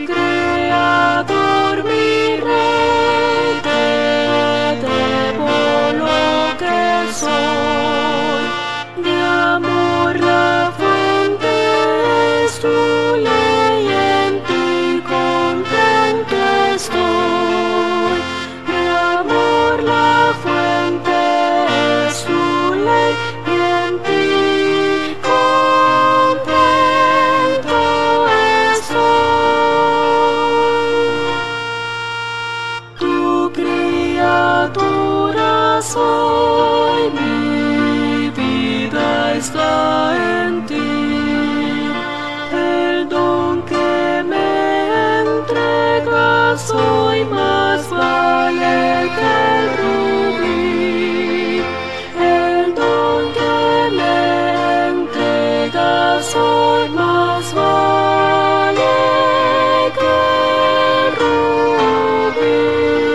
Creador, mi Rey, te debo lo que soy. De amor la fuente es tu ley, en ti contento estoy. De amor la fuente es tu ley, y en ti contento estoy. Tu criatura soy, mi vida está en ti. El don que me entregas hoy más vale que el rubí. El don que me entregas hoy más vale que el rubí.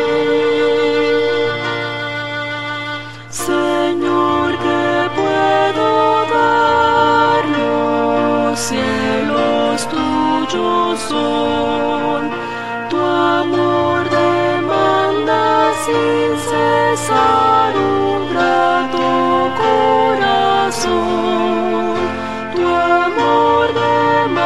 Señor, ¿qué puedo dar? Los cielos tuyos son. Tu amor demanda sin cesar un grato corazón. Tu amor demanda